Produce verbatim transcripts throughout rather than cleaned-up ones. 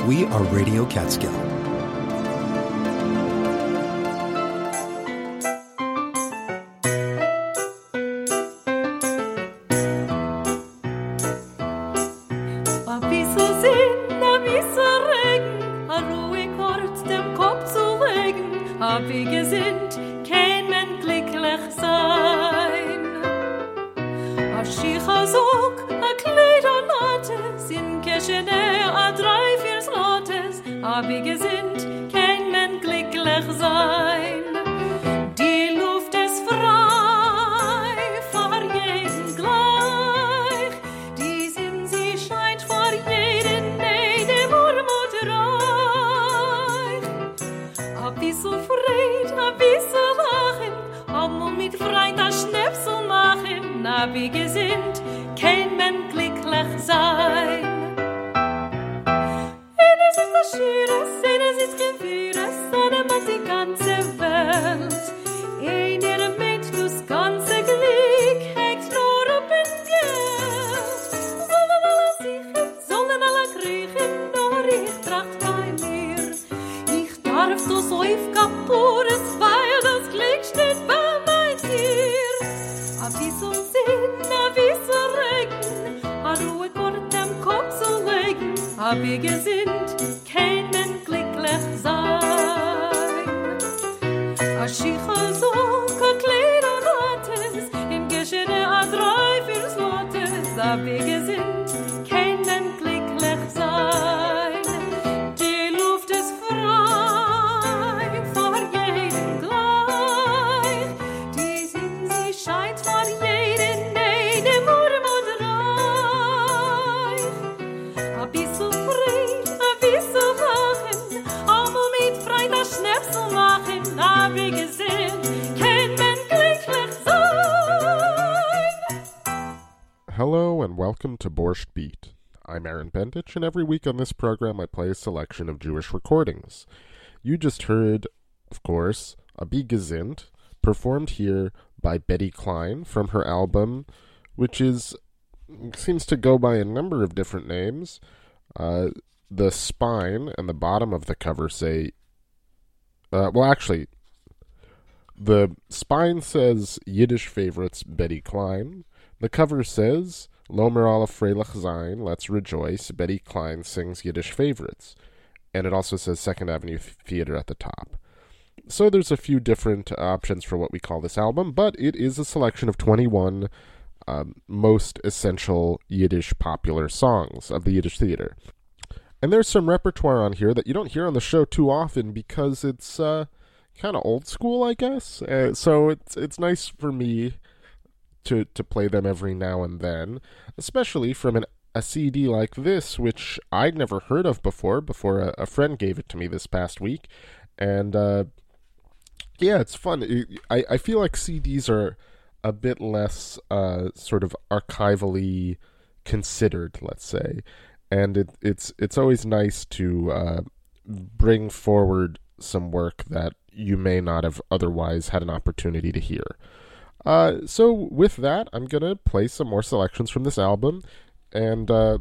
We are Radio Catskill. Hello and welcome to Borscht Beat. I'm Aaron Bendich, and every week on this program I play a selection of Jewish recordings. You just heard, of course, A Bi Gesinnt, performed here by Betty Klein from her album, which is seems to go by a number of different names. Uh, the spine and the bottom of the cover say, uh, well actually, the spine says Yiddish favorites Betty Klein. The cover says, Lomer alle Freilich sein, let's rejoice, Betty Klein sings Yiddish favorites. And it also says Second Avenue Theater at the top. So there's a few different options for what we call this album, but it is a selection of twenty-one um, most essential Yiddish popular songs of the Yiddish theater. And there's some repertoire on here that you don't hear on the show too often because it's uh, kind of old school, I guess. Uh, so it's it's nice for me to to play them every now and then, especially from an, a C D like this, which I'd never heard of before, before a, a friend gave it to me this past week. And, uh, yeah, it's fun. It, I, I feel like C Ds are a bit less uh, sort of archivally considered, let's say. And it, it's, it's always nice to uh, bring forward some work that you may not have otherwise had an opportunity to hear. Uh, so with that, I'm going to play some more selections from this album and uh,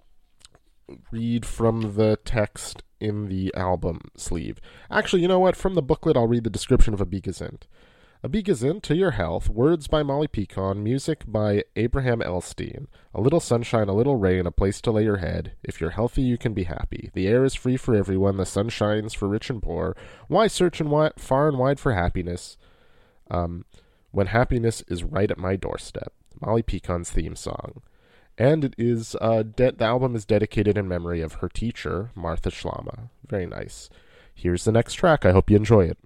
read from the text in the album sleeve. Actually, you know what? From the booklet, I'll read the description of A Bi Gesinnt. A Bi Gesinnt, to your health, words by Molly Picon, music by Abraham Elstein. A little sunshine, a little rain, a place to lay your head. If you're healthy, you can be happy. The air is free for everyone, the sun shines for rich and poor. Why search and wi- far and wide for happiness? Um... When happiness is right at my doorstep. Molly Picon's theme song. And it is, uh, de- the album is dedicated in memory of her teacher, Martha Schlama. Very nice. Here's the next track. I hope you enjoy it.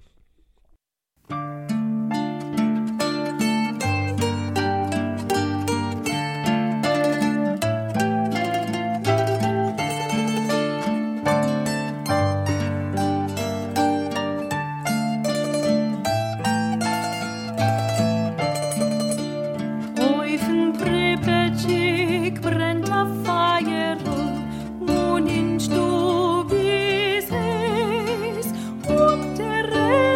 Feier, und in Stubis Haus, und der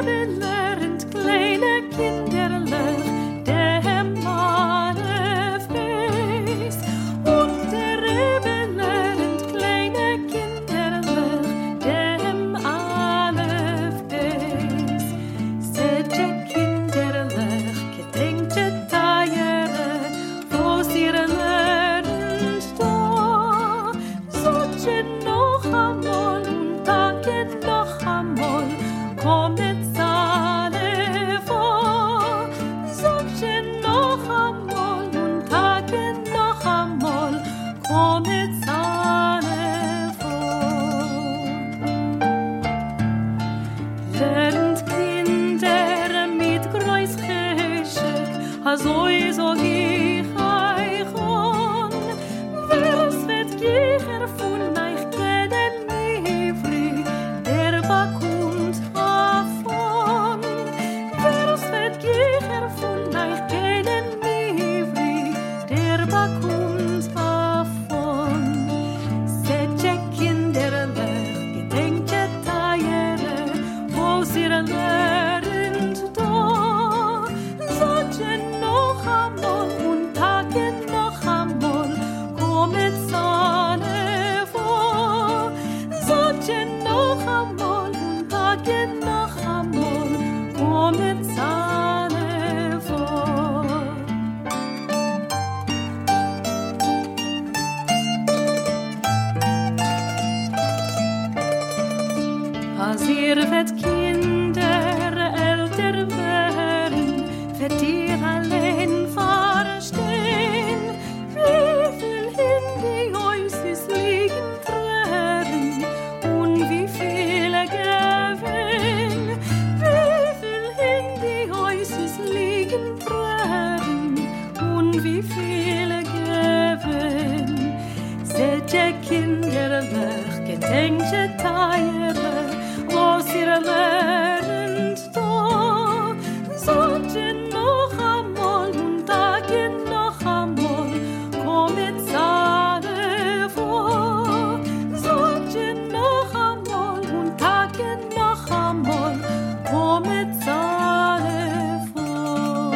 ihr wird Kinder älter werden, wird ihr allein verstehen, wie viel in die Häuses liegen Tränen und wie viele Gewinn, wie viel in die Häuses liegen Tränen und wie viele Gewinn. Seht ihr kinderlich, gedenkt ihr Teile, was ihr lernt da, sollt ihr noch einmal und Tage noch einmal kommet alle vor, sollt ihr noch einmal und Tage noch einmal kommet alle vor.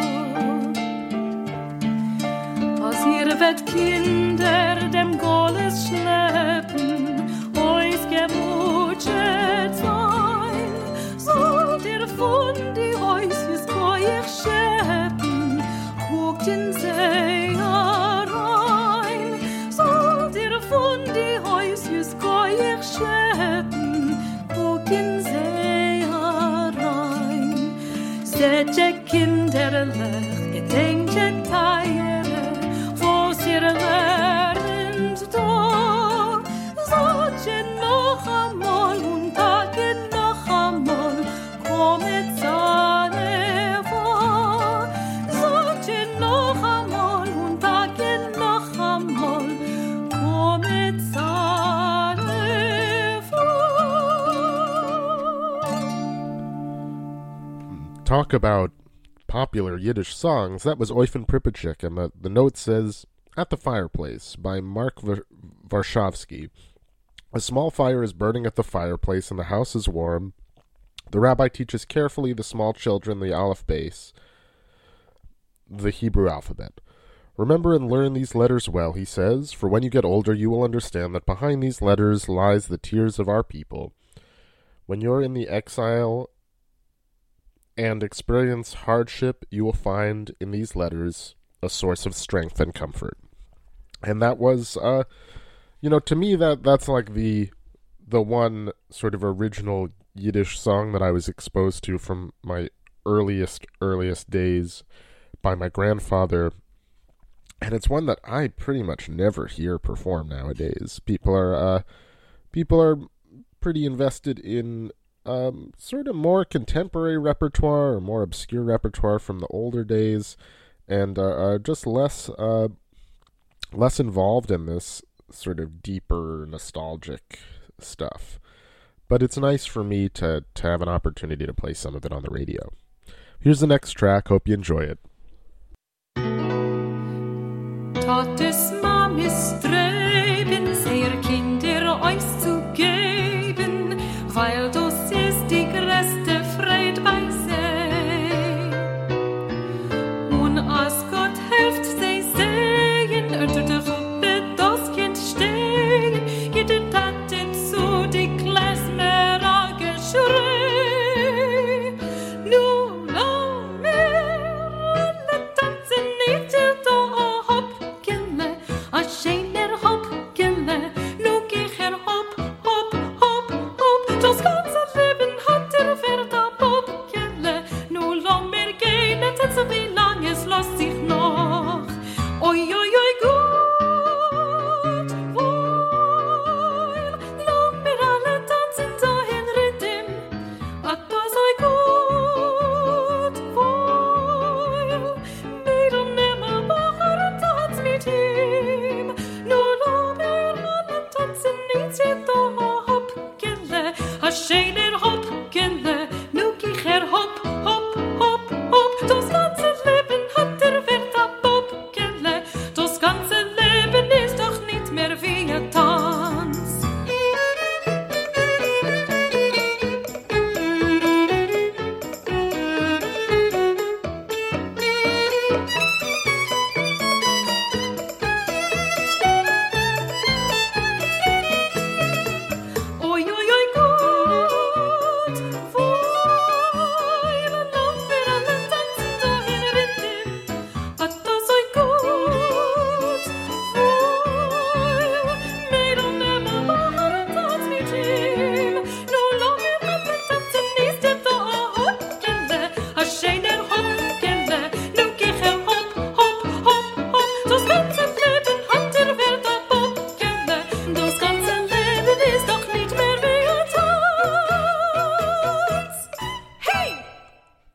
Was ihr wird Kinder dem Goles schleppen, euch gemutet sein, sollt ihr von die Häuses euch schäppen, guckt in sie herein, sollt ihr von die Häuses euch schäppen, guckt in sie herein. Seht ihr kinderlich, gedenkt ihr Teile, was ihr lernt da, sollt ihr noch einmal und Tage noch einmal kommet alle vor, sollt ihr noch einmal und Tage noch einmal kommet alle vor. Talk about popular Yiddish songs. That was Eufen Pripyatchik, and the, the note says, At the Fireplace by Mark Var- Varshavsky. A small fire is burning at the fireplace, and the house is warm. The rabbi teaches carefully the small children the Aleph base, the Hebrew alphabet. Remember and learn these letters well, he says, for when you get older you will understand that behind these letters lies the tears of our people. When you're in the exile and experience hardship, you will find in these letters a source of strength and comfort. And that was, uh, you know, to me that that's like the the one sort of original Yiddish song that I was exposed to from my earliest, earliest days by my grandfather. And it's one that I pretty much never hear performed nowadays. People are, uh, people are pretty invested in um, sort of more contemporary repertoire or more obscure repertoire from the older days, and uh, are just less, uh, less involved in this sort of deeper, nostalgic stuff. But it's nice for me to, to have an opportunity to play some of it on the radio. Here's the next track. Hope you enjoy it. Tates Mamis Streben, sehr Kinder euch zu geben, weil das ist die größte Freude bei sie. Und als Gott hilft sie sehen, unter der Ruppe das Kind stehen, geht der Tate zu die Klesmerer Geschrei. Nu, la, mir, alle tanzen nicht da hopp, a scheiner hopp, kille, nu geh her hopp, hopp, hopp, hopp, das ganze Leben hat er wert a hopp, kille, nu la mir gehen, tanzen wie lang es lässt sich noch, oi, oi, oi, gut, wohl, la mir alle tanzen da in Rhythm, a das oi gut, wohl, mir und nimmer bacher tanz mit ihm, nu la mir alle tanzen nicht da hopp, kille, a scheiner hopp, kille, nu geh her hopp, hopp, hopp, hopp, das ganze Leben hat er wert a hopp, kille, das ganze Leben ist doch nicht mehr wie ein Tanz. Oi, oi, oi, gut,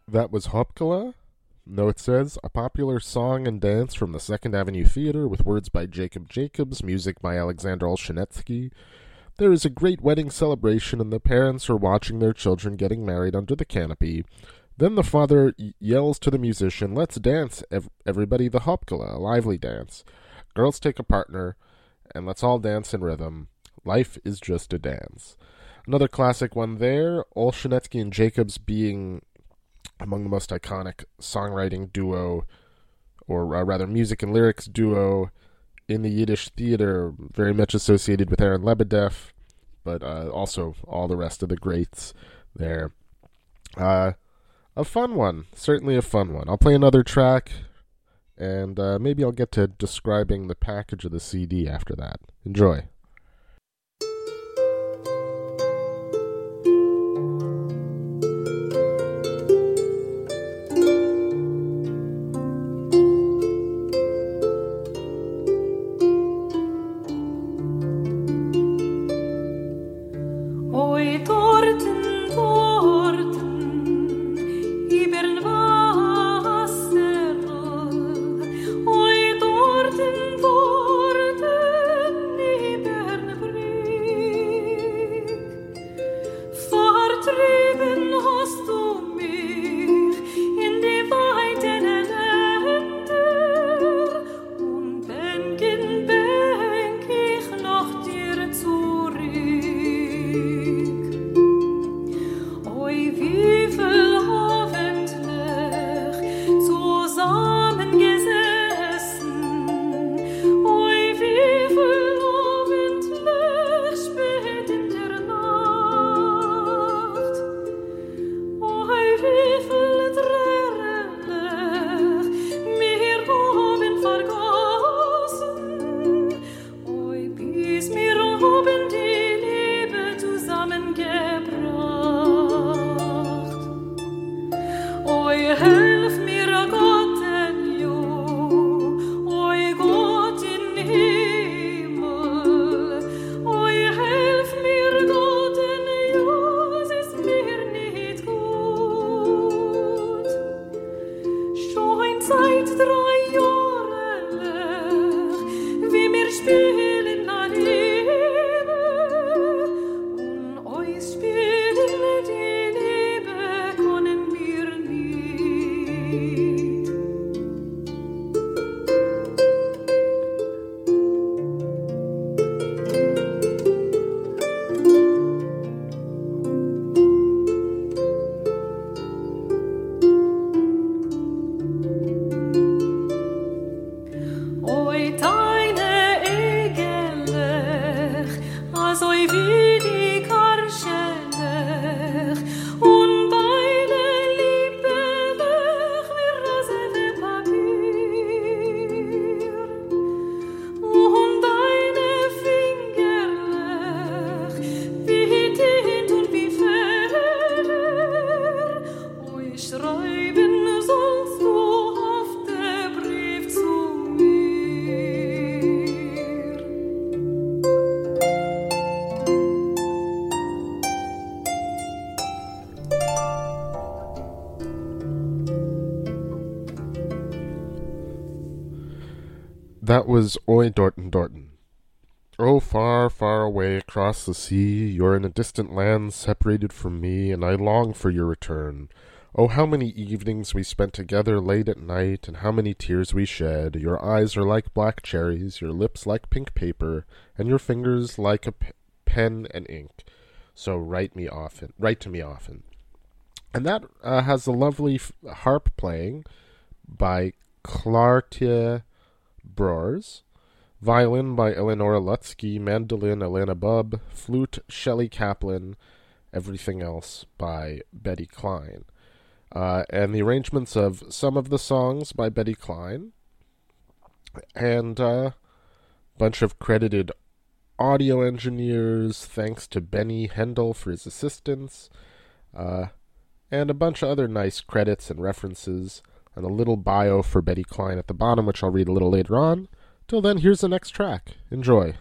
That was Hopkala. Note says, a popular song and dance from the Second Avenue Theater with words by Jacob Jacobs, music by Alexander Olshanetsky. There is a great wedding celebration and the parents are watching their children getting married under the canopy. Then the father y- yells to the musician, let's dance, ev- everybody, the Hopkala, a lively dance. Girls take a partner, and let's all dance in rhythm. Life is just a dance. Another classic one there, Olshanetsky and Jacobs being among the most iconic songwriting duo, or uh, rather music and lyrics duo in the Yiddish theater, very much associated with Aaron Lebedev, but uh, also all the rest of the greats there. Uh... A fun one. Certainly a fun one. I'll play another track, and uh, maybe I'll get to describing the package of the C D after that. Enjoy. Oi, Torten, Torten, ibern Wasser. Oi, Torten, Torten, ibern Brieg. Vertrieben hast du mich in die weiten Länder, und Bänken bänk ich noch dir zurück. Oi, wie viel hoffentlich zusammengesessen, oi, wie viel hoffentlich spät in der Nacht, oi, wie viel traurig wir haben vergossen, oi, bis wir haben die Liebe zusammengebracht. Oi, helf mir, Gott en Jo, oi, Gott in Himmel. Oi, helf mir, Gott en Jo, es ist mir nicht gut. Schon seit drei Jahren, wie wir spielen la Liebe, und euch spielen die Liebe können wir nicht. Oi, deine Egelech, also wie die Karschelech, und deine Liebelech wie rasende Papier, und deine Fingerlech wie Tint und wie Feder, oi, schreiben sollst du auf der Brief zu mir. That was Oi Dorten Dorten. Oh, far, far away across the sea, you're in a distant land separated from me, and I long for your return. Oh, how many evenings we spent together late at night, and how many tears we shed. Your eyes are like black cherries, your lips like pink paper, and your fingers like a p- pen and ink. So write me often, write to me often. And that uh, has a lovely f- harp playing by Clartia Brors, violin by Eleonora Lutsky, mandolin Elena Bubb, flute Shelley Kaplan, everything else by Betty Klein. Uh, and the arrangements of some of the songs by Betty Klein, and a uh, bunch of credited audio engineers, thanks to Benny Hendel for his assistance, uh, and a bunch of other nice credits and references, and a little bio for Betty Klein at the bottom, which I'll read a little later on. Till then, here's the next track. Enjoy.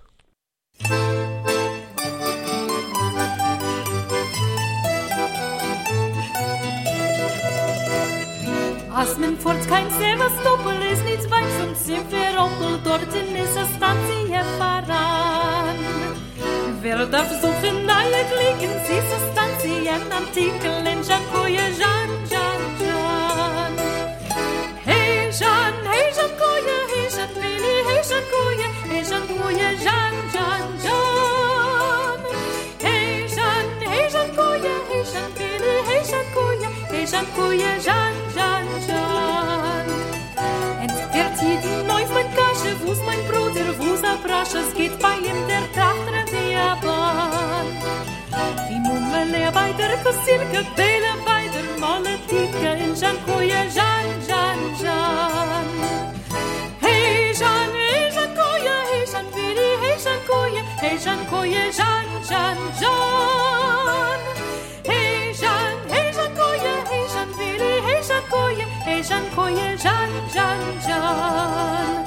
Asmenfort kein Sevastopol ist nichts weit zum Simferopol, dorthin ist es Stanzie voran. Wer darf suchen, alle klicken, sie ist es Stanzien, Artikel in Jankoje, Jan, Jan, Jan. Hey Jan, hey Jankoje, hey Jan Willi, hey Jankoje, hey Jankoje, Jan, Jan, Jan. Hey Jan, hey Jankoje, hey Jan Willi, hey Jankoje, hey Jankoje, Jan, Jan, Jan. Entwert jeden Neuf mein Kasche, wo's mein Bruder, wo's a Brasche, es geht bei ihm der Trachter die Bahn. Die Mummele bei der Kussilke, Bele bei der Moletike, in Jankoje, Jan, Jan, Jan. Hey Jan, hey Jankoje, hey Jan Willi, hey Jankoje, hey Jankoje, Jan, Jan, Jan. Hey Jan, hey Jankoje, hey Jan Willi, hey Jankoje, hey Jankoje, Jan, Jan, Jan.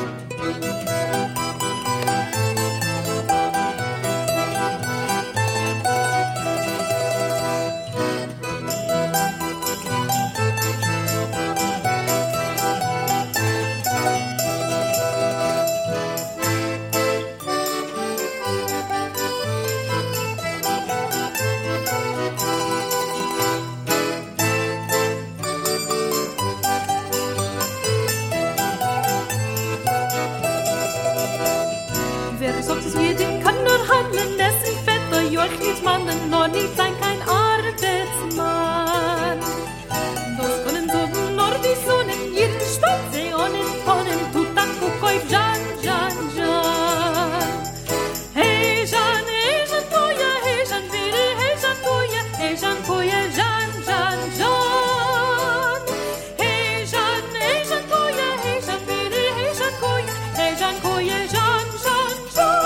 Mannen, noch nicht sein kein Arbeitsmann. Dos können so nur die Sonne in jedem Spatsee und in Polen tut dann Kukäuf Jan, Jan, Jan. Hey Jan, hey Jan Koje, hey Jan Willi, hey Jan Koje, hey Jan Koje, Jan, Jan, Jan. Hey Jan, hey Jan Koje, hey Jan Willi, hey Jan Koje, hey Jan Koje, Jan, Jan, Jan.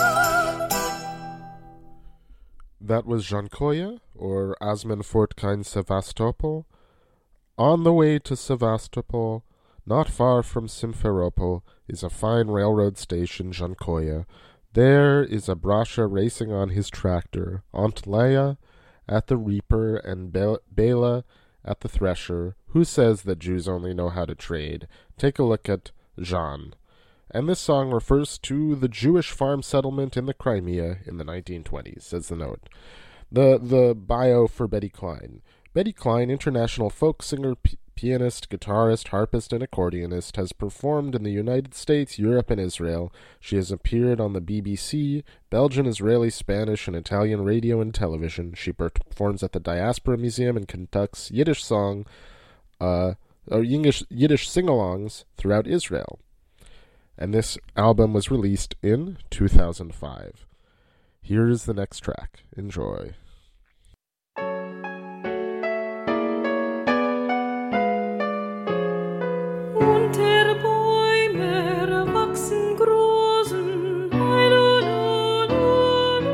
That was Jankoje, or Asmenfort kein Sevastopol. On the way to Sevastopol, not far from Simferopol, is a fine railroad station, Jankoje. There is a Brasha racing on his tractor, Aunt Leia at the reaper, and Be- Bela at the thresher. Who says that Jews only know how to trade? Take a look at Jan. And this song refers to the Jewish farm settlement in the Crimea in the nineteen twenties, says the note. The the bio for Betty Klein. Betty Klein, international folk singer, p- pianist, guitarist, harpist, and accordionist, has performed in the United States, Europe, and Israel. She has appeared on the B B C, Belgian, Israeli, Spanish, and Italian radio and television. She performs at the Diaspora Museum and conducts Yiddish song, uh, or Yiddish, Yiddish sing-alongs throughout Israel. And this album was released in two thousand five. Here's the next track. Enjoy. Unter Bäume wachsen großen, heilululu,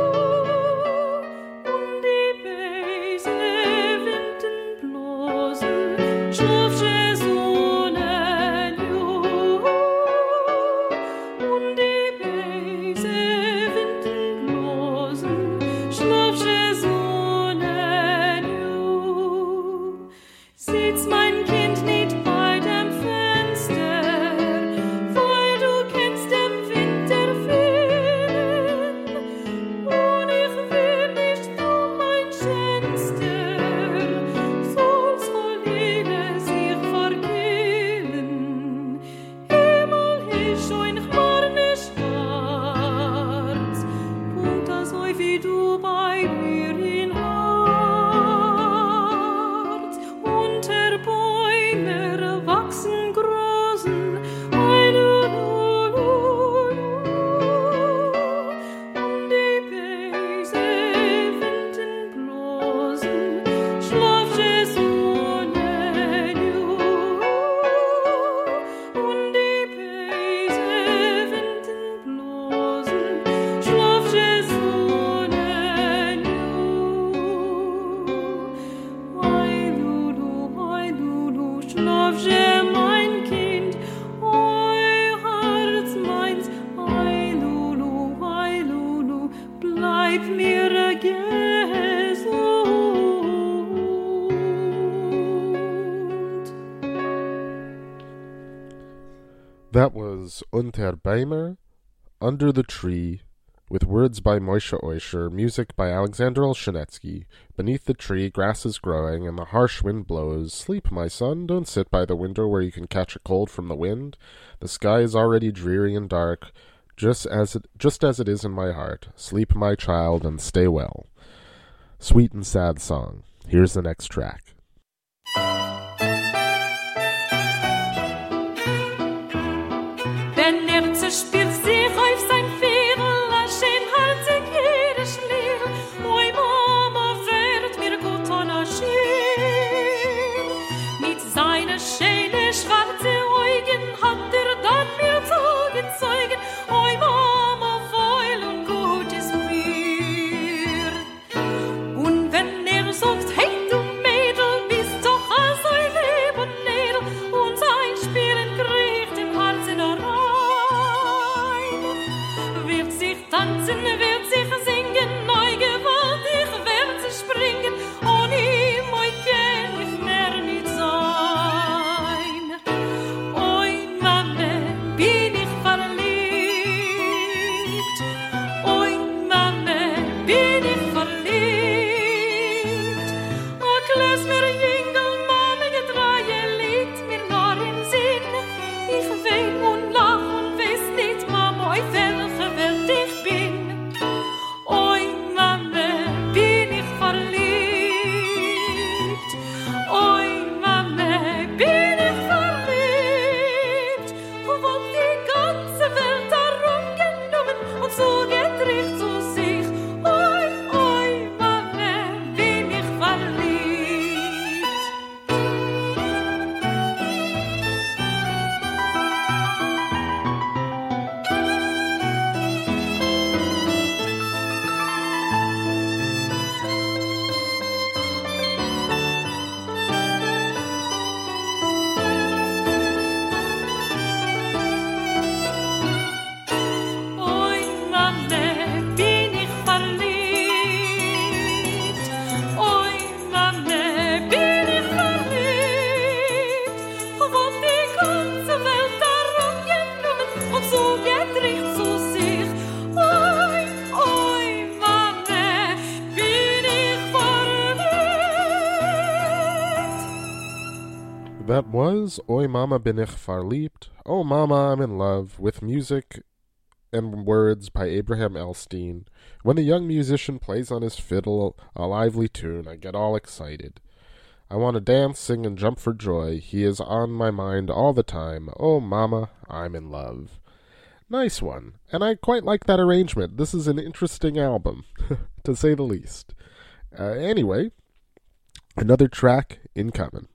und die Beise winden bloßen, schlaf Jesunen, und die Beise winden bloßen, schlaf Jesunen, sitz mein Kind nicht bei dem Fenster, weil du kennst den Winter fehlen, und ich will nicht du mein Schönster, soll's wohl jeder sich vergehen. Himmel ist schon Chmarne schwarz, und das so wie du bei mir in Hart, unter Bäume wachsen großen, heilululu, und die Beise winden bloßen, schlaf Jesunen, und die Beise winden bloßen, schlaf Jesunen, heilulu, heilulu, schlaf Je, mein Kind, oi Herz meins, heilulu, heilulu, bleib mir gesund. was Unter Bäume, Under the Tree, with words by Moshe Oisher, music by Alexander Olshanetsky. Beneath the tree, grass is growing, and the harsh wind blows. Sleep, my son, don't sit by the window where you can catch a cold from the wind. The sky is already dreary and dark, just as it, just as it is in my heart. Sleep, my child, and stay well. Sweet and sad song. Here's the next track. Wenn er zerspielt sich auf sein Fiedel, a schön haltig jüdisch Lied, oi Mama, wird mir gut an a Schirr. Mit seiner schönen schwarzen Augen hat er dann mir zugezeugen, oi Mama, wohl und gut ist mir. Und wenn er sagt, hey du Mädel, bist doch all so lieb und edel, und sein Spielen kriegt im Herzen rein. Wird sich tanzen, wird sich singen, neu gewaltig wird sie springen, und ihm, oi, kenn ich mehr nicht sein. Oi, Mame, bin ich verliebt, oi, Mame, bin ich verliebt. O, klös mir Jüngel, Mame, getreue, liegt mir nur im Sinn. Ich wein und lach und weiß nicht, Mama, oi, welche Welt ich bin. Oi, Mame, bin ich verliebt. Oi, Mame, bin ich verliebt. Wollt die ganze Welt herumgenommen und so gedreht zu sich. Oi, oi, Mame, bin ich verliebt. Oi, Mame, bin ich verliebt. Oi, Mame, bin ich verliebt. Wollt die ganze Welt herumgenommen und so gedreht zu sich. Oi, oi, Mame, bin ich verliebt. That was Oi Mama Bin Ich Verliebt, Oh Mama I'm in Love, with music and words by Abraham Elstein. When the young musician plays on his fiddle a lively tune, I get all excited. I want to dance, sing, and jump for joy. He is on my mind all the time. Oh Mama, I'm in love. Nice one, and I quite like that arrangement. This is an interesting album, to say the least. Uh, anyway, another track incoming.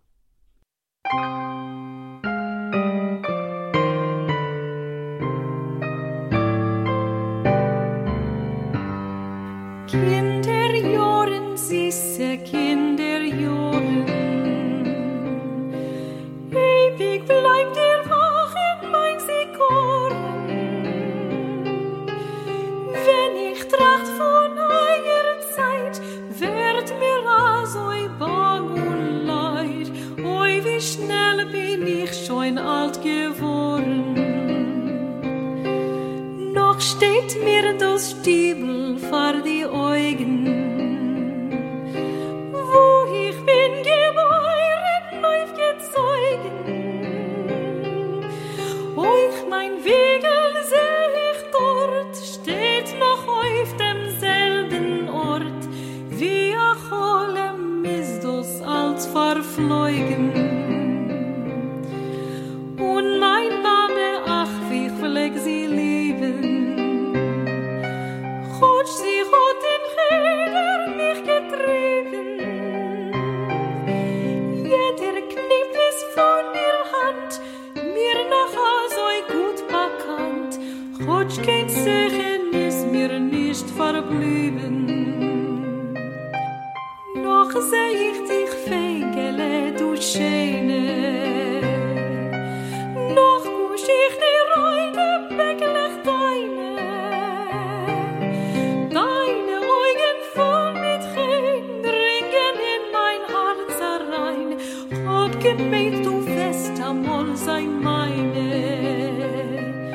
Kinderjahren, süße Kinderjahren, ewig bleibt ihr wach in mein Sikoren. Wenn ich tracht von eurer Zeit, wird mir also bang und leid. Oi, wie schnell bin ich schon alt geworden. Noch steht mir das Stiebel vor die Augen, wo ich bin geboren, aufgezogen. Euch mein Wegel seh ich dort, steht noch auf demselben Ort, wie ach allem ist das als verflogen. Und mein Mame, ach, wie ich pfleg sie lieben. Gut, sie hat in Cheder mich getrieben. Jeder Knipp ist von ihr Hand, mir nach Hause gut bekannt. Gut, kein Segen ist mir nicht verblieben. Noch seh ich dich, Fegele, du Schöne. Noch kusch ich die Reute, Bäcklich deine. Deine Augen voll mit Tränen dringen in mein Herz herein. Hab gemeint, du wirst einmal sein meine.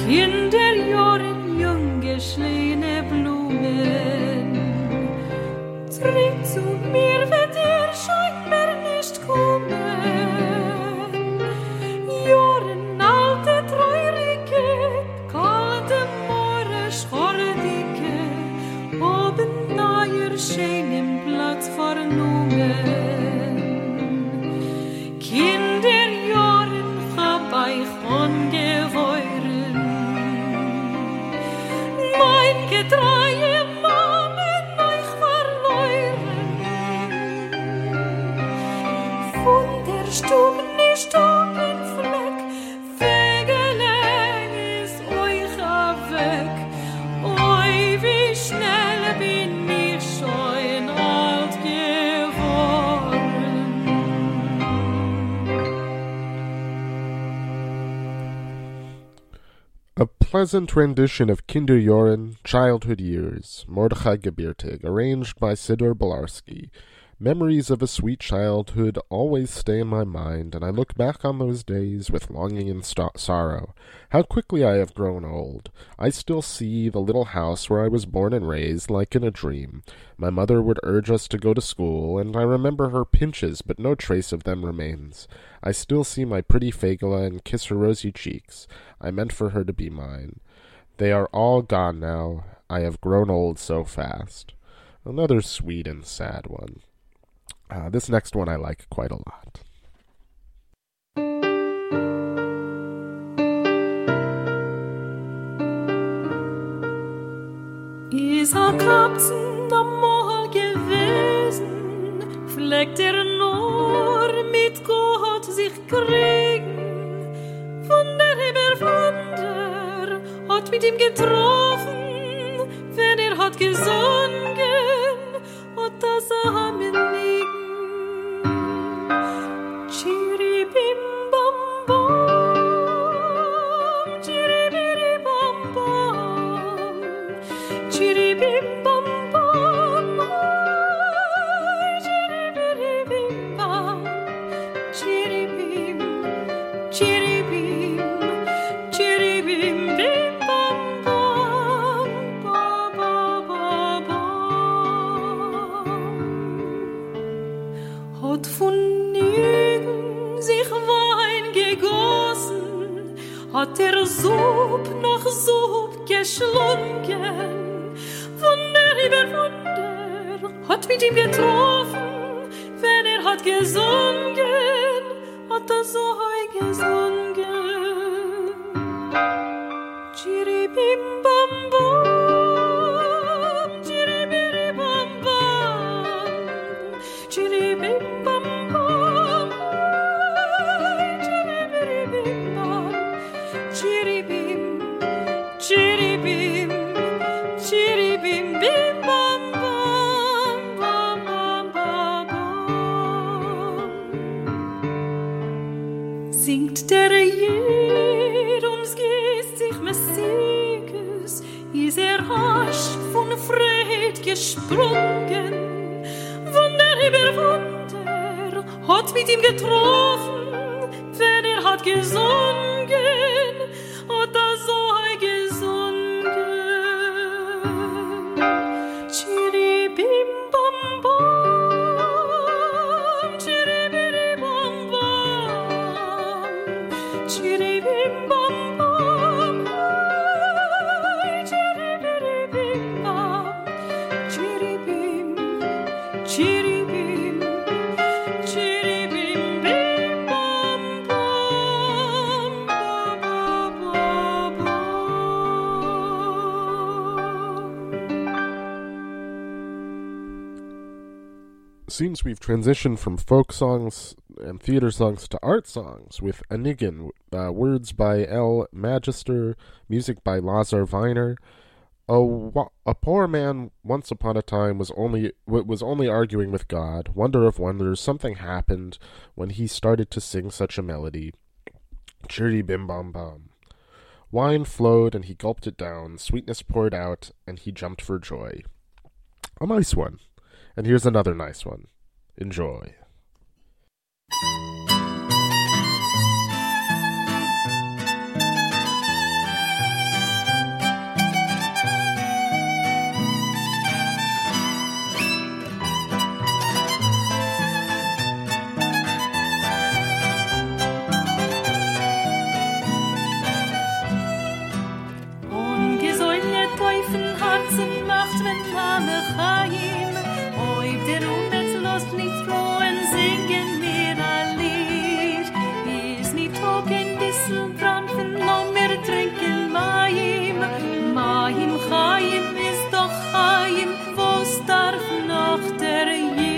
Kinderjahren, junge, schöne Blumen. Tritt zu mir, wird ihr scheint mir nicht kommen. Jahren alte, treurige, kalte Moore, schordige, oben neuer, schönen Platz vernommen. Kinderjahren, hab ich ungeheuren. Mein getreue Mamen euch verloren. Von der Stube nicht ein Fleck, Fegelein ist euch weg. Oi, wie schnell bin ich schon alt geworden. A pleasant rendition of Kinderjahren, Childhood Years, Mordechai Gebirtig, arranged by Sidor Bolarski. Memories of a sweet childhood always stay in my mind, and I look back on those days with longing and st- sorrow. How quickly I have grown old. I still see the little house where I was born and raised, like in a dream. My mother would urge us to go to school, and I remember her pinches, but no trace of them remains. I still see my pretty Fagela and kiss her rosy cheeks. I meant for her to be mine. They are all gone now. I have grown old so fast. Another sweet and sad one. Uh, this next one I like quite a lot. Is a Kapzen einmal gewesen, fleckt er nur mit Gott sich kriegen. Von der Überwander hat mit ihm getroffen, wenn er hat gesungen, und das haben liegen. Chiri bim bam bam, chiri biri bam bam, chiri bim bam bam, chiri biri bim bam, chiri bim, chiri bim, chiri bim bim bam bam, ba ba ba bam. Hat von Nigen sich Wein gegossen, hat der Sub noch Sub geschlungen. Von der Überwunder hat mit ihm getroffen, wenn er hat gesungen, hat er so heu gesungen. Chiri bim bam bam, chiri biri bam bam, chiri bim bam bam, chiri biri bim bam, chiri bim, chiri bim, chiri bim bim bam bam, bam bam bam bam. Singt der Jed ums Geist sich Messias, ist er rasch von Freude gesprungen. Von der Überwunder hat mit ihm getroffen, wenn er hat gesungen, hat er so gesungen. Chiri bim bam bam, chiri biri bam bam, chiri bim bam bam, chiri biri bim bam, chiri bim, chiri bim, chiri bim bim bam bam, ba ba ba ba. Seems we've transitioned from folk songs and theater songs to art songs with Anigen, uh, words by L. Magister, music by Lazar Weiner. A, wa- a poor man once upon a time was only was only arguing with God. Wonder of wonders, something happened when he started to sing such a melody. Chiri bim bam bam. Wine flowed and he gulped it down. Sweetness poured out and he jumped for joy. A nice one. And here's another nice one. Enjoy. Chaim. Oib der Umet lost nicht frohen, singen wir ein Lied. Is nicht token bissl trampfen, lo mir trinken Maim. Maim Chaim is doch Chaim, wo's darf noch der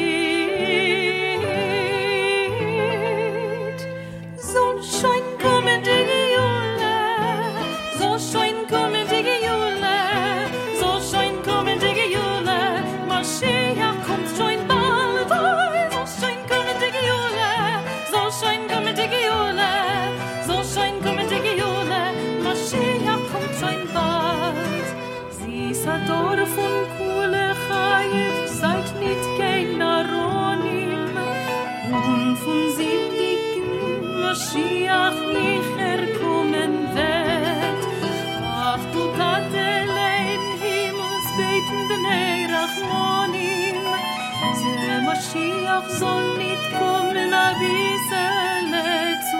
Jid. So schein kommen die Jule, so schein kommen die Jule, so schein kommen die Jule, Mashiach kommt schon bald, so schein kommen die Jule, so schein kommen die Jule, so schein kommen die Jule, Mashiach kommt schon bald. Sie ist ein Dorf und coole Chaim, seid nicht kein Aronim, und von sieben Dicken Mashiach nicht herkommen wird. Ach du Tatelein, Himmels beten Bnei Rachmonim, der Mashiach soll nicht kommen, a bissele zu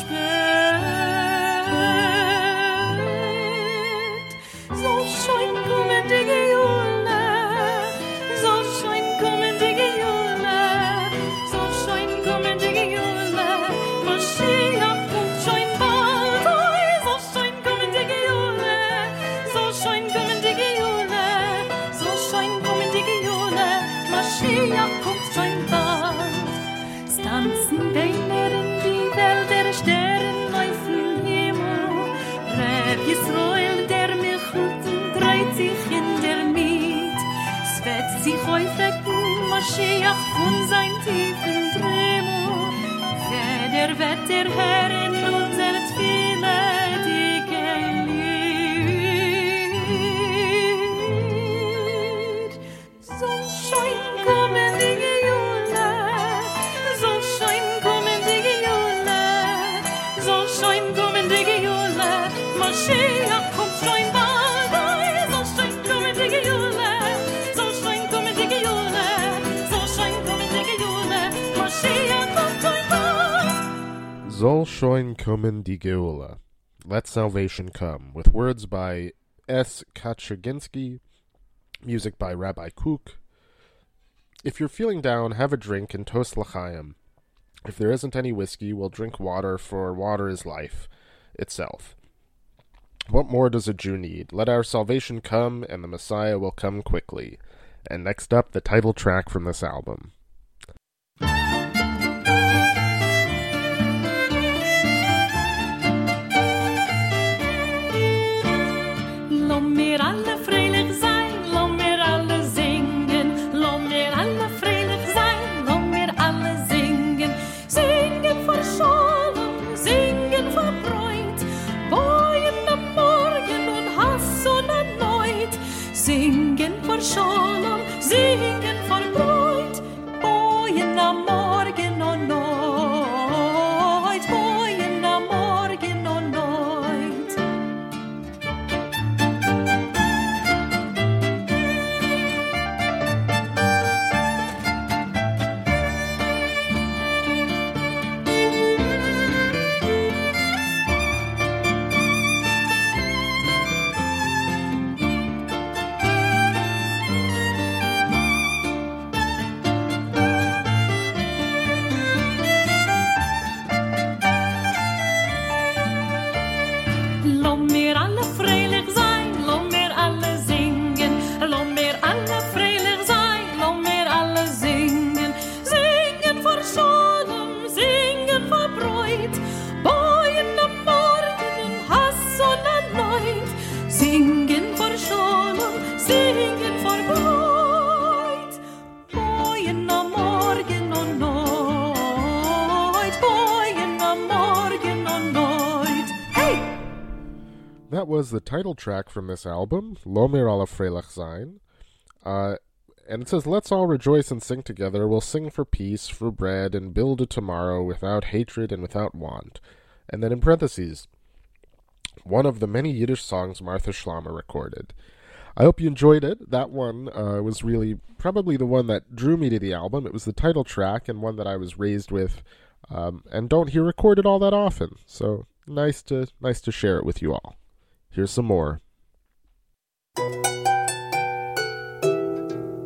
spät. So schein kommen die Geule, so schein kommen die Geule, so schein kommen die Geule, Mashiach kommt schon bald, oi, so schein kommen die Geule, so schein kommen die Geule, so schein kommen die Geule, Mashiach kommt schon bald. Es tanzen Beiner in die Welt, der Stern auf dem Himmel, Reb Yisroel, der Milchuten, dreht sich in der Miet. Es wird sich aufwecken, Mashiach von sein tiefen Tremel. Wer wird der Herr in unser Tfile die Gelied. So schein kommen die Geule, so schein kommen die Geule, so schein kommen die Geule, Mashiach kommt schon bald, so schein kommen die Geule, so schein kommen die Geule, so schein kommen die Geule, Mashiach kommt schon bald. Soll schon kommen die Geula. Let salvation come, with words by S. Kaczerginski, music by Rabbi Kook. If you're feeling down, have a drink and toast l'chaim. If there isn't any whiskey, we'll drink water, for water is life itself. What more does a Jew need? Let our salvation come, and the Messiah will come quickly. And next up, the title track from this album. Lo mir alle freilich sein, lo mir alle singen, lo mir alle freilich sein, lo mir alle singen, singen vor Scholem, singen vor Freud, boyen am Morgen und Hass und erneut, singen vor Scholem, singen vor Freud, boyen am Morgen und Neut, boyen am Morgen und Neut. Lo mir alle freilich sein, lo mir alle singen, lo mir alle freilich sein, lo mir alle singen, singen vor Scholem, singen vor Freud, boyen am Morgen und Hass und erneut, singen vor Scholem, singen vor Freud, boyen am Morgen und Neut, boyen am Morgen und Neut. Hey! That was the title track from this album, Lo Mir Alle Freilich Sein. Uh, and it says, let's all rejoice and sing together. We'll sing for peace, for bread, and build a tomorrow without hatred and without want. And then in parentheses, one of the many Yiddish songs Martha Schlamer recorded. I hope you enjoyed it. That one uh, was really probably the one that drew me to the album. It was the title track and one that I was raised with um, and don't hear recorded all that often. So nice to nice to share it with you all. Here's some more.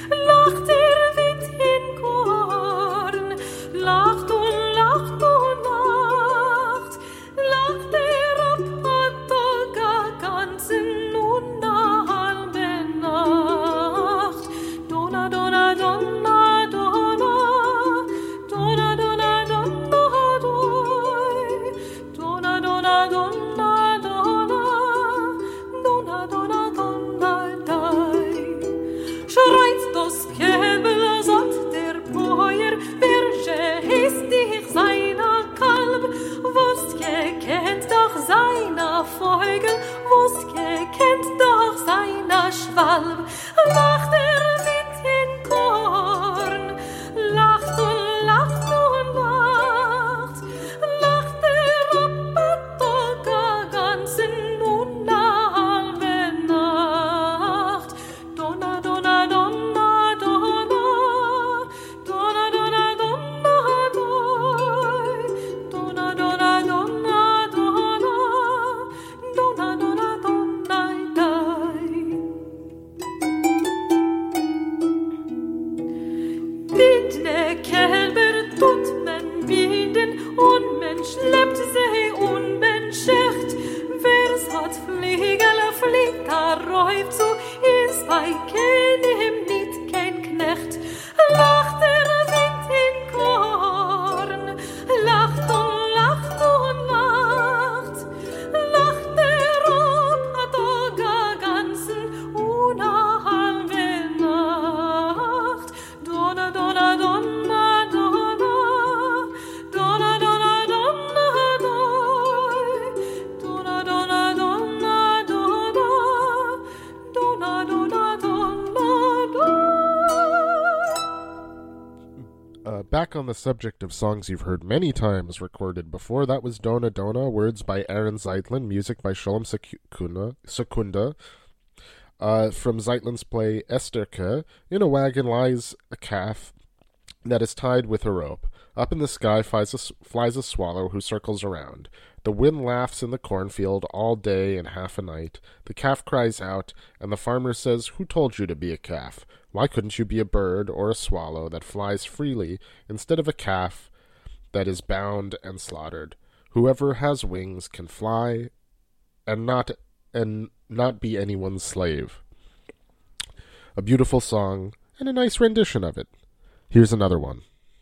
lacht der Wind in Korn, lacht und lacht und lacht, lacht der Rapatoga ganzen und halbe Nacht. Donna, donna, donna, donna, donna, donna, donna, doi, donna, donna, donna, donna, donna, donna, donna, dai. Schreit das Kälbel, sagt der Bäuer, Berge ist dich seiner Kalb, wusst gekennt doch seiner Vogel, wusst gekennt doch seiner Schwalb, lacht der Wind in Korn, lacht und lacht und lacht, lacht der Rapatoga ganzen und halbe Nacht. Donna, donna, donna, donna, donna, donna, donna, doi, donna, donna, donna, donna, donna, donna, donna, dai. Bindne Kälber tut man binden und man schleppt sie und man schert. Wer's hat Fliegel, fliegt er räuft zu, ist bei keinem nicht kein Knecht. Lacht der Wind in Korn, lacht und lacht und lacht, lacht der Rapatoga ganzen und halbe Nacht. Donna, donna, donna, donna, donna, donna, donna, doi, donna, donna, donna, donna, donna, donna, donna, doi. Uh, back on the subject of songs you've heard many times recorded before, that was Donna Donna, words by Aaron Zeitlin, music by Sholem Sekunda, Sekunda. Uh, from Zeitlin's play Esterke, in a wagon lies a calf that is tied with a rope. Up in the sky flies a, flies a swallow who circles around. The wind laughs in the cornfield all day and half a night. The calf cries out, and the farmer says, "Who told you to be a calf? Why couldn't you be a bird or a swallow that flies freely instead of a calf that is bound and slaughtered? Whoever has wings can fly and not and not be anyone's slave." A beautiful song and a nice rendition of it. Here's another one.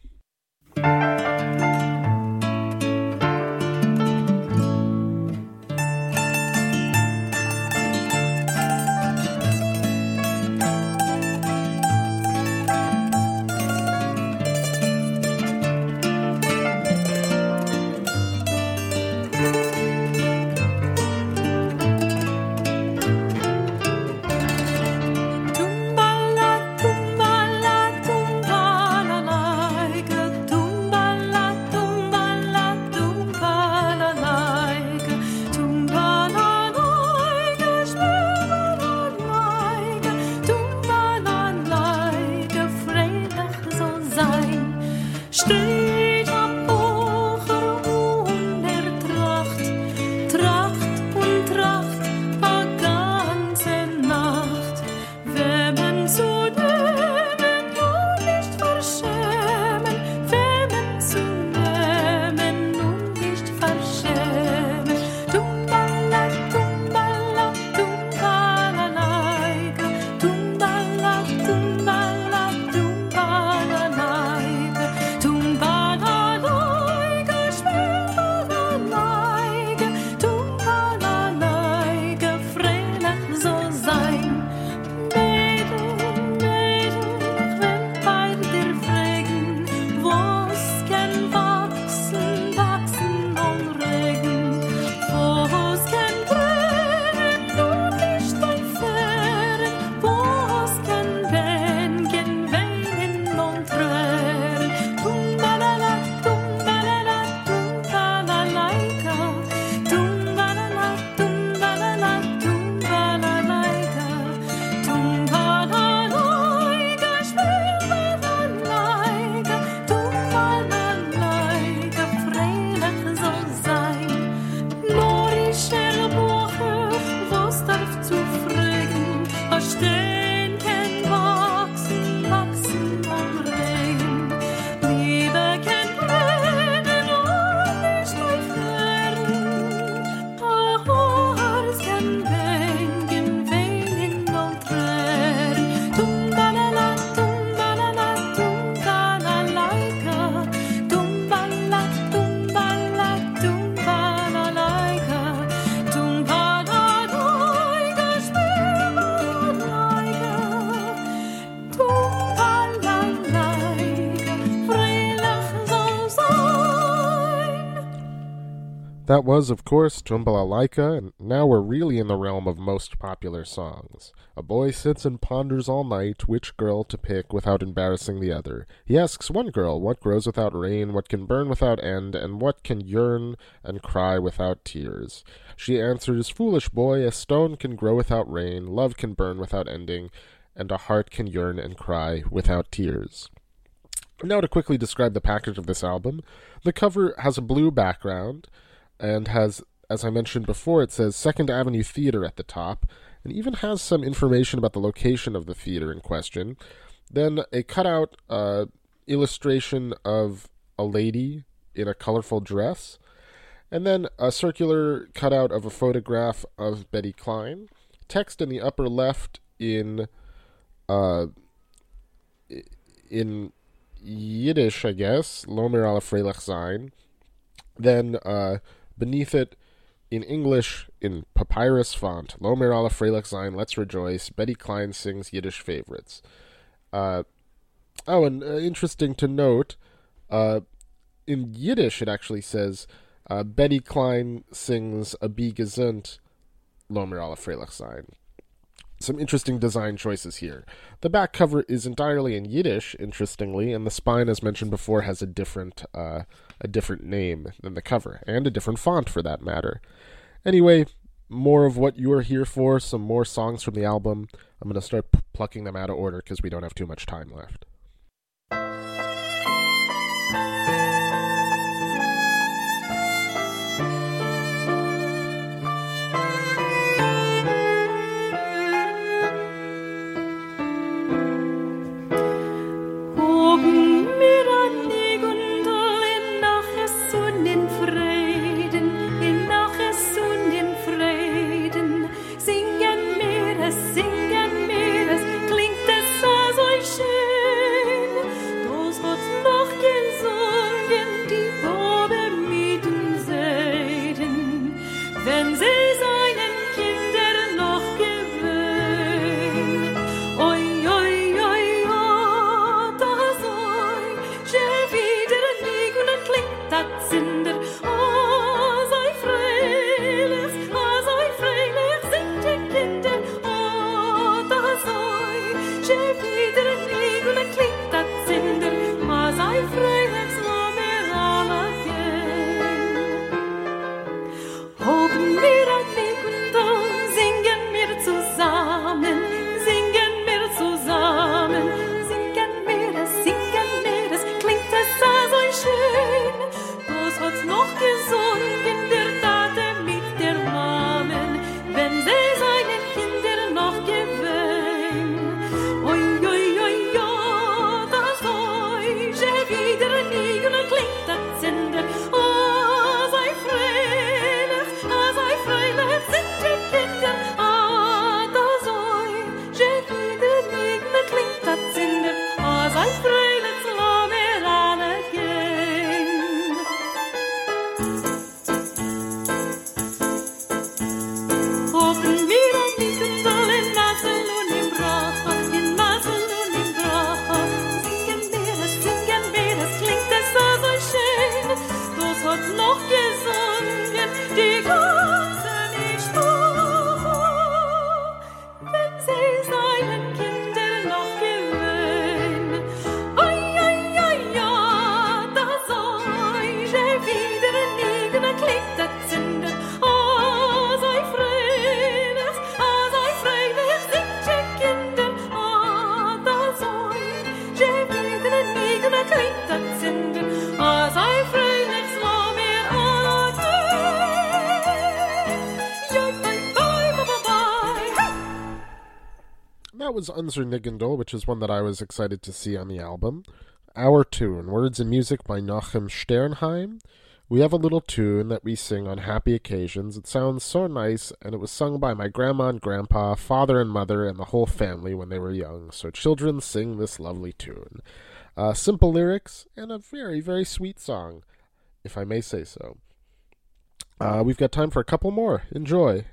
Tumbala, tumbala, tumbala, like Tumba That was, of course, Jambalalaika, and now we're really in the realm of most popular songs. A boy sits and ponders all night which girl to pick without embarrassing the other. He asks one girl what grows without rain, what can burn without end, and what can yearn and cry without tears. She answers, "Foolish boy, a stone can grow without rain, love can burn without ending, and a heart can yearn and cry without tears." Now to quickly describe the package of this album, the cover has a blue background, and has, as I mentioned before, it says Second Avenue Theater at the top, and even has some information about the location of the theater in question. Then a cutout uh, illustration of a lady in a colorful dress, and then a circular cutout of a photograph of Betty Klein. Text in the upper left in uh, in Yiddish, I guess, Lo mir alle freilich sein. Then uh, beneath it, in English, in papyrus font, Lo mir alle freilich sein, let's rejoice, Betty Klein sings Yiddish favorites. Uh, oh, and uh, interesting to note, uh, in Yiddish it actually says, uh, Betty Klein sings A Bie Gesund, Lo mir alle freilich sein. Some interesting design choices here. The back cover is entirely in Yiddish, interestingly, and the spine, as mentioned before, has a different uh, a different name than the cover, and a different font for that matter. Anyway, more of what you are here for, some more songs from the album. I'm going to start p- plucking them out of order because we don't have too much time left. That was Unser Nigendel, which is one that I was excited to see on the album. Our Tune, words and music by Nachum Sternheim. We have a little tune that we sing on happy occasions. It sounds so nice, and it was sung by my grandma and grandpa, father and mother, and the whole family when they were young. So children sing this lovely tune. Uh, simple lyrics, and a very, very sweet song, if I may say so. Uh, we've got time for a couple more. Enjoy.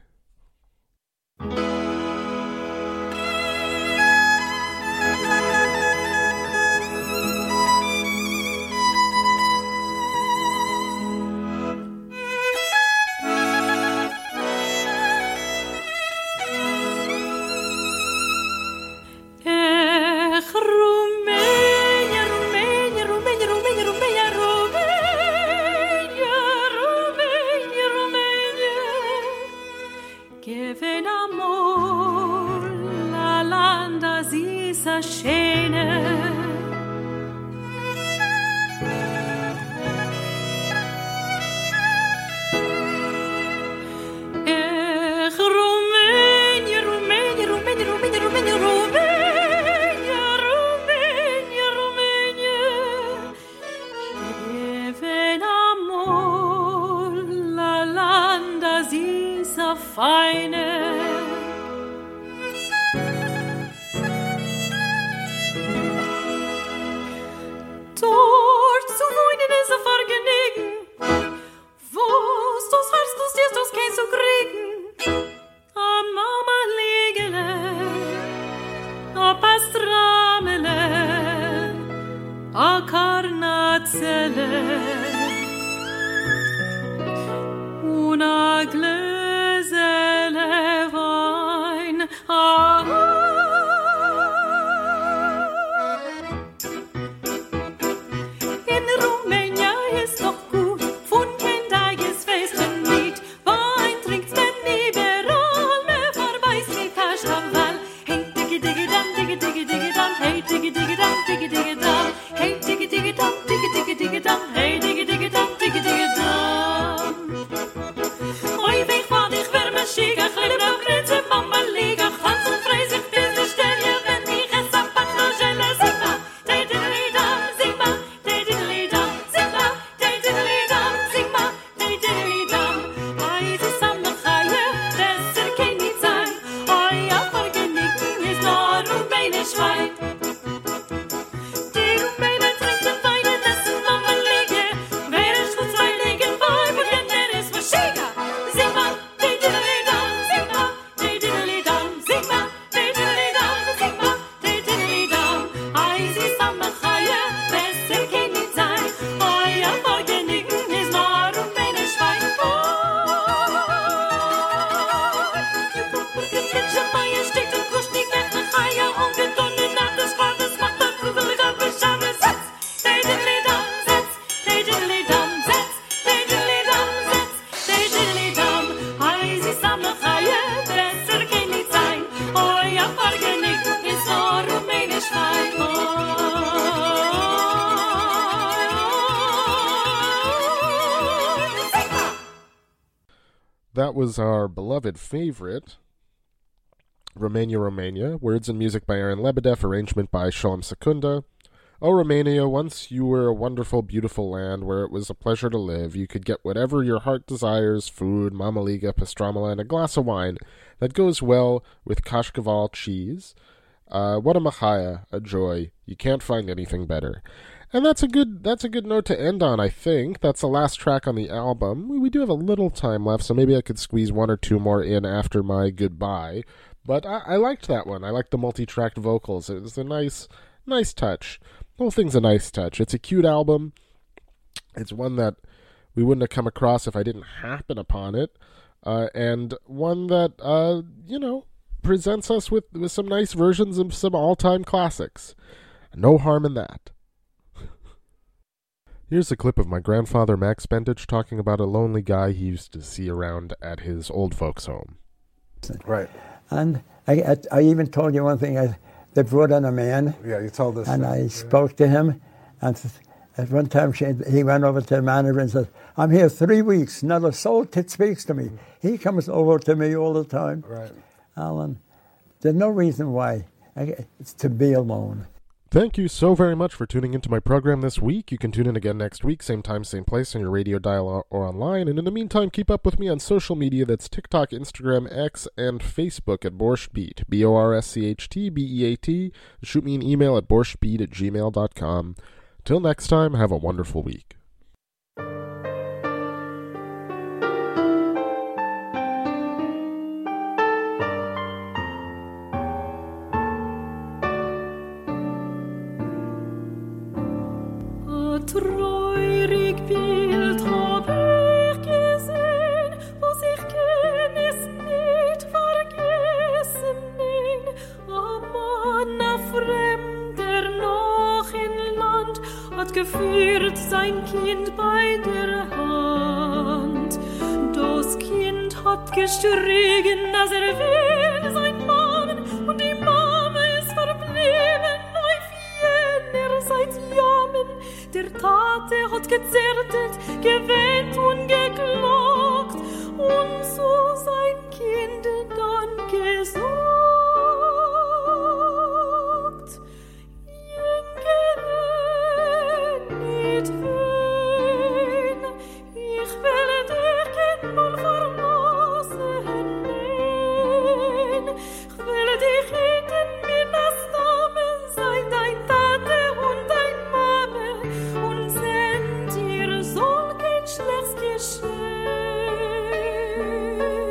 Zelle. Una Gläsele Wein. Ah, in Rumänien ist doch gut, von kein Tages Festen nicht. Wein trinkt man überall, mehr vorbei ist Kaschkaval. Hey, diggi, diggi, dam, diggi, diggi, diggi, dam, hey, diggi, diggi, dam, diggi, diggi, dam, hey, diggi, diggi, dam, diggi, diggi, diggi, dam, hey, diggi, diggi, dam, diggi, diggi, dam. Oi, weg van ich wärme schick, ich lebe noch Grenze, Mama liege, ich tanze und frei sich bis ich stelle, wenn ich es am Patrogelle sing mal, dei diddly dam, sing mal, dei diddly dam, sing mal, dei diddly dam, sing mal, dei diddly dam. Oi, sie sam noch Haie, besser kann nicht sein, oi, aber genicken ist nur rumänisch Wein. Die Rumänen trinken Wein und essen Mama liege, wer ist für zwei liegen bei, wo jener ist für Schiga. Sing mal, dei diddly dam, sing mal, dei diddly dam, sing mal, dei diddly dam, sing mal, dei diddly dam. Ei, sie sam noch Haie, besser kann nicht sein, oi, aber genicken ist nur rumänisch Wein. Kitchen Meier steht und kuscht die Weg nach Haie und wir tunnen nach des Vaters macht der Kugelige Beschare Setz, dei diddly dam, setz, dei diddly dam, setz, dei diddly dam, setz, dei diddly dam. Ei, sie sam noch Haie, besser kann nicht sein, oi, aber genicken ist nur rumänisch Wein. Sing mal! That was our beloved favorite, Romania, Romania, words and music by Aaron Lebedev, arrangement by Shalom Secunda. Oh, Romania, once you were a wonderful, beautiful land where it was a pleasure to live. You could get whatever your heart desires, food, mamaliga, pastrama, and a glass of wine that goes well with kashkaval cheese. Uh, what a machaya, a joy. You can't find anything better. And that's a good that's a good note to end on, I think. That's the last track on the album. We, we do have a little time left, so maybe I could squeeze one or two more in after my goodbye. But I, I liked that one. I liked the multi-tracked vocals. It was a nice, nice touch. The whole thing's a nice touch. It's a cute album. It's one that we wouldn't have come across if I didn't happen upon it. Uh, and one that, uh, you know, presents us with, with some nice versions of some all-time classics. No harm in that. Here's a clip of my grandfather, Max Bendich, talking about a lonely guy he used to see around at his old folks' home. Right. And I, I, I even told you one thing. I, they brought in a man. Yeah, you told us. And that. I Yeah. spoke to him. And at one time, she, he went over to the manager and said, I'm here three weeks. Not a soul t- speaks to me. He comes over to me all the time. Right. Alan, there's no reason why. I, it's to be alone. Thank you so very much for tuning into my program this week. You can tune in again next week, same time, same place, on your radio dial or online. And in the meantime, keep up with me on social media. That's TikTok, Instagram, X, and Facebook at Borscht Beat, B O R S C H T B E A T. Shoot me an email at borschtbeat at gmail dot com. Till next time, have a wonderful week. Treurig Bild hab ich gesehen, was ich kenn es nicht vergessen, nein. A Mann, a Fremder noch in Land, hat geführt sein Kind bei der Hand. Das Kind hat geschrien, dass er will sein Mann, und die Mama ist verblieben, auf jenerseits jammen. Der Tate hat gezerrt, gewähnt und geklagt und so sein Kind dann gesagt. Jüngere, nicht wen, ich will dich nun verlassen, nein. Ich will dich hinten mir das Name sein, dein Tate und dein Mame, und send dir soll kein Schlechtes geschehen.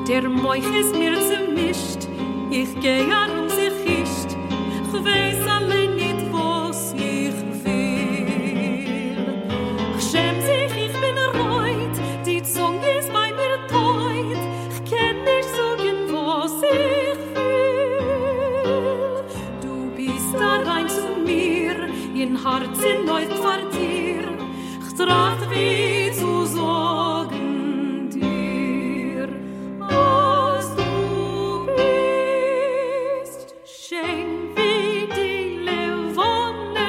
Der Moich ist mir zermischt, ich geh an um sich ischt, ich weiß allein nicht, was ich will. Ich schäm sich, ich bin reut, die Zunge ist bei mir teut, ich kenn nicht sagen, was ich will. Du bist allein zu mir, in Herzen läuft vor dir, ich tracht wie zu sagen dir, als du bist, schön wie die Levone,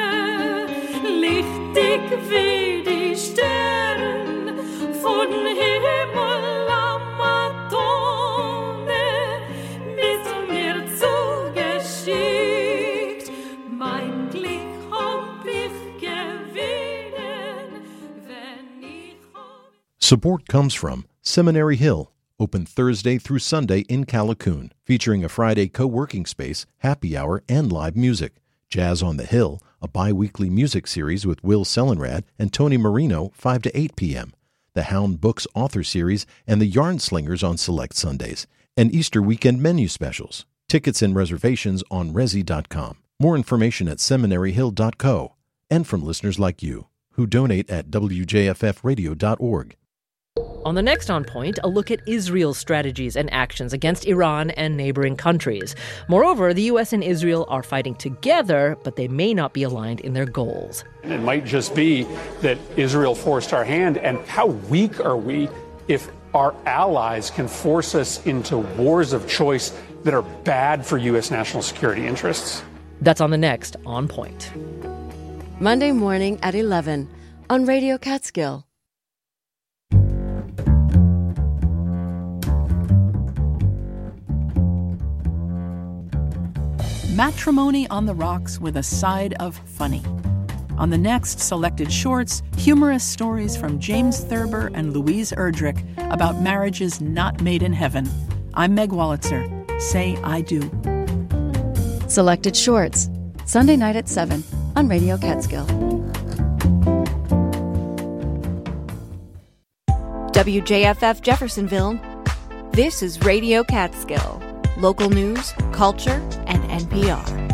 lichtig wie die Sterne, von Himmel am Matone, bist mir zugeschickt, mein Glück hab ich gewinnen, wenn ich hab... Support comes from Seminary Hill, open Thursday through Sunday in Callicoon, featuring a Friday co-working space, happy hour, and live music. Jazz on the Hill, a bi-weekly music series with Will Sellenrad and Tony Marino, five to eight p.m. The Hound Books author series and the Yarn Slingers on select Sundays. And Easter weekend menu specials. Tickets and reservations on resi dot com. More information at seminary hill dot co. And from listeners like you, who donate at w j f f radio dot org. On the next On Point, a look at Israel's strategies and actions against Iran and neighboring countries. Moreover, the U S and Israel are fighting together, but they may not be aligned in their goals. It might just be that Israel forced our hand, and how weak are we if our allies can force us into wars of choice that are bad for U S national security interests? That's on the next On Point. Monday morning at eleven on Radio Catskill. Matrimony on the rocks with a side of funny. On the next Selected Shorts, humorous stories from James Thurber and Louise Erdrich about marriages not made in heaven. I'm Meg Wolitzer. Say I do. Selected Shorts, Sunday night at seven on Radio Catskill. W J F F Jeffersonville. This is Radio Catskill. Local news, culture, and N P R.